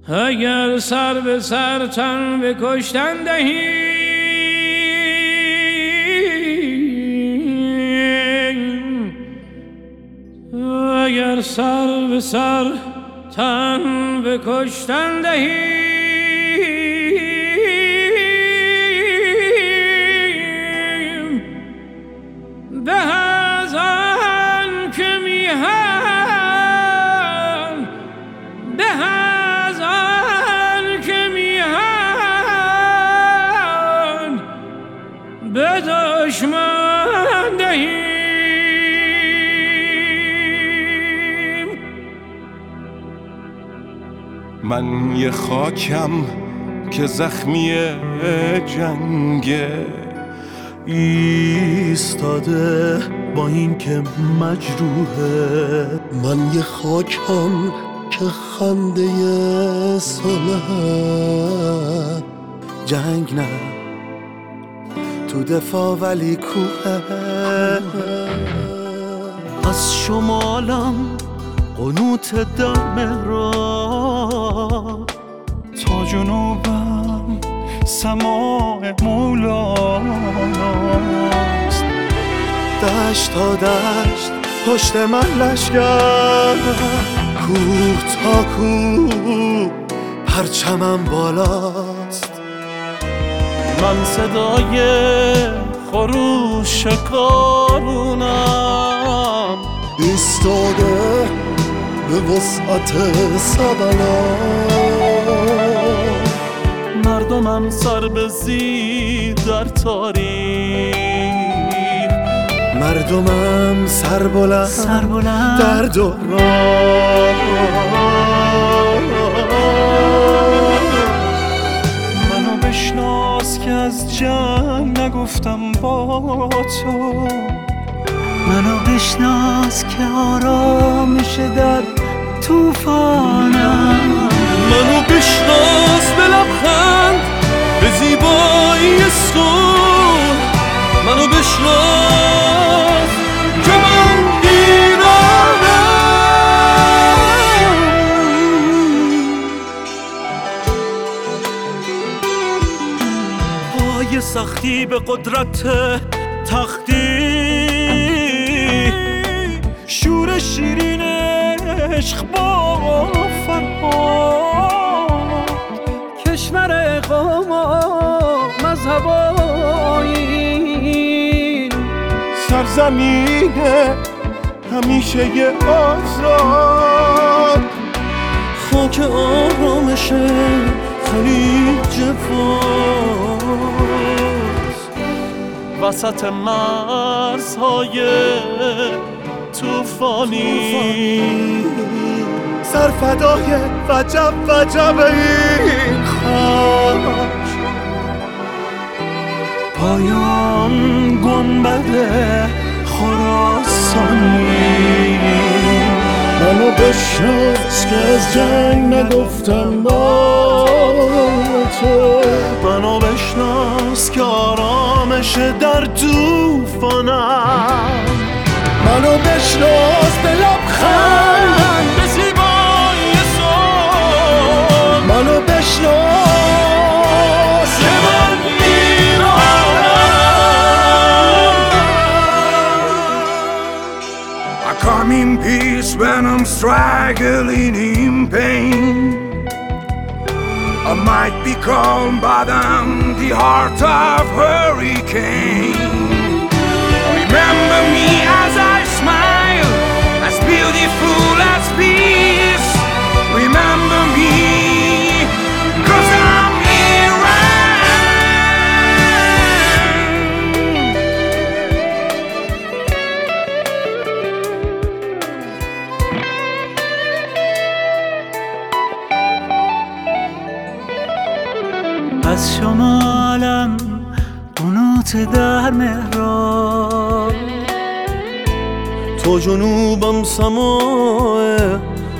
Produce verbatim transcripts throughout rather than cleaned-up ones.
اگر سر به سر تن به کشتن دهی، اگر سر به سر تن به کشتن دهی، به از آن که میهن، به از آن که میهن به دشمن دهی. من یه خاکم که زخمی جنگه، ایستاده با این که مجروحه. من یه خاکم که خنده صلحه، جنگ نه تو دفاع ولی کوه. از شمالم قنوت در مهراب، تا جنوبم سماع مولاست. دشت تا دشت پشت من لشگر، کوه تا کوه پرچمم بالاست. من صدای خروش کارونم، ایستاده به وسعت سبلا. مردمم سر به زیر در تاریخ، مردمم سر بلند, سر بلند در دوران. منو بشناس که از جنگ نگفتم با تو، منو بشناس که آرامش در توفانم. منو بشناس به لبخند به زیبایی صلح، منو بشناس که من ایرانم. پای سختی به قدرت تختی، شور شیرین عشق با فرهاد. کشور اقام و مذهب و آیین، سرزمین همیشه آزاد. خاک آرامش خلیج فارس، وسط مرزهای توفانی. سرفدای وجب وجب این خاک، پایان گنبد خراسانی. منو بشناس که از جنگ نگفتم با تو، منو بشناس که آرامش در توفانم. منو بشناس به لبخند به زیبایی صلح، منو بشناس که من ایرانم. I come in peace when I'm struggling in pain. I might be calm but I'm the heart of hurricane. Remember me as I smile, as beautiful as peace. Remember me, 'cause I'm از شمالم قنوت در مهراب، تو جنوبم سماع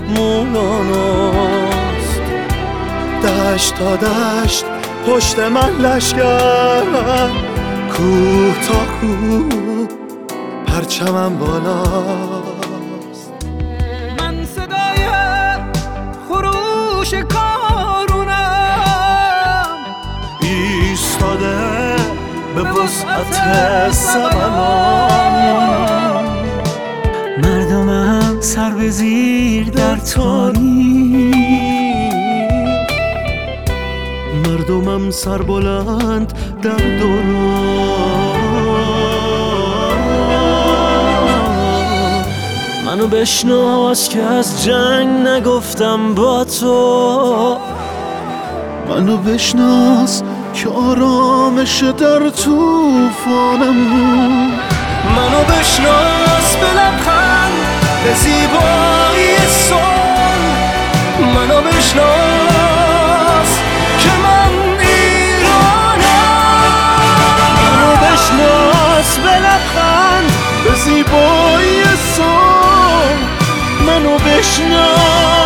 مولاناست. دشت تا دشت پشت من لشگر، کوه تا کوه پرچمم بالاست. من صدای خروش کار وسعت سبلان. مردمم سر به زیر در تاریک، مردمم سر بلند در دوران. منو بشناس که از جنگ نگفتم با تو، منو بشناس که آرامش در توفانم. منو بشناس به لبخند، به زیبایی صلح. منو بشناس که من ایرانم. منو بشناس به لبخند، به زیبایی صلح منو بشناس